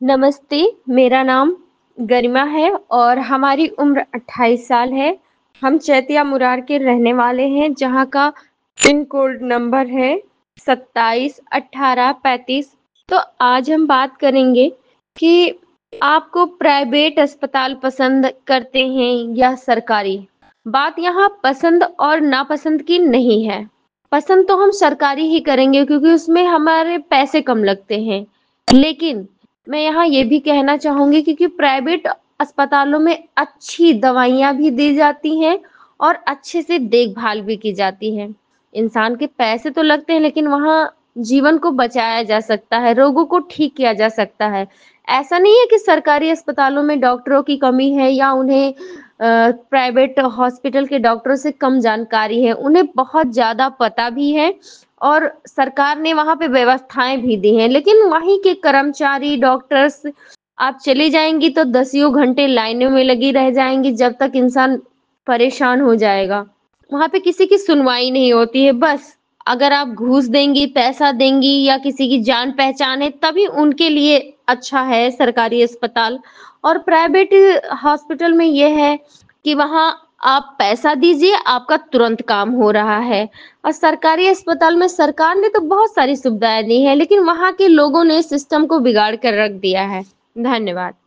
नमस्ते, मेरा नाम गरिमा है और हमारी उम्र 28 साल है। हम चैतिया मुरार के रहने वाले हैं, जहाँ का पिन कोड नंबर है 27 18 35। तो आज हम बात करेंगे कि आपको प्राइवेट अस्पताल पसंद करते हैं या सरकारी। बात यहाँ पसंद और नापसंद की नहीं है। पसंद तो हम सरकारी ही करेंगे क्योंकि उसमें हमारे पैसे कम लगते हैं। लेकिन मैं यहाँ ये भी कहना चाहूँगी क्योंकि प्राइवेट अस्पतालों में अच्छी दवाइयाँ भी दी जाती हैं और अच्छे से देखभाल भी की जाती है। इंसान के पैसे तो लगते हैं लेकिन वहाँ जीवन को बचाया जा सकता है, रोगों को ठीक किया जा सकता है। ऐसा नहीं है कि सरकारी अस्पतालों में डॉक्टरों की कमी है या उन्हें प्राइवेट हॉस्पिटल के डॉक्टरों से कम जानकारी है। उन्हें बहुत ज़्यादा पता भी है और सरकार ने वहाँ पे व्यवस्थाएँ भी दी हैं। लेकिन वहीं के कर्मचारी, डॉक्टर्स आप चली जाएँगी तो दसियों घंटे लाइनों में लगी रह जाएँगी जब तक इंसान परेशान हो जाएगा। वहाँ पे किसी की सुनवाई नहीं होती है, बस अगर आप घूस देंगी, पैसा देंगी या किसी की जान-पहचान है तभी उनके लिए अच्छा है सरकारी अस्पताल। और प्राइवेट हॉस्पिटल में ये है कि वहाँ आप पैसा दीजिए, आपका तुरंत काम हो रहा है। और सरकारी अस्पताल में सरकार ने तो बहुत सारी सुविधाएँ दी हैं, लेकिन वहाँ के लोगों ने सिस्टम को बिगाड़ कर रख दिया है। धन्यवाद।